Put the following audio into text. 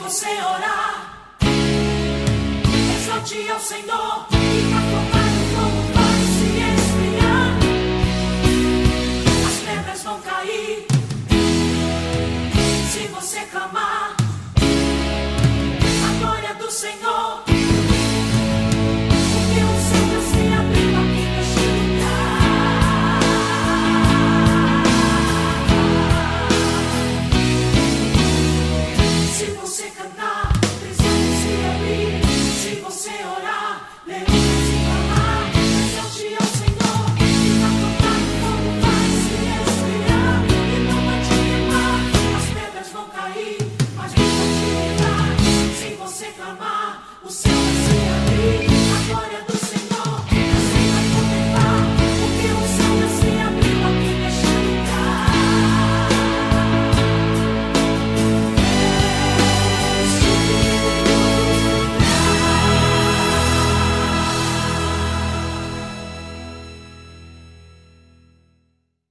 você orar, exalte ao Senhor e na fornalha o fogo vai se esfriar, as pedras vão cair se você clamar a glória do Senhor, porque o céu já se abriu aqui neste lugar. Se você cantar, prisões se abrir. Se você orar, leões se clamar. Exalte ao Senhor e na fornalha o fogo vai se esfriar e não vai te queimar. As pedras vão cair, mas não vai te livrar. Se você clamar, o céu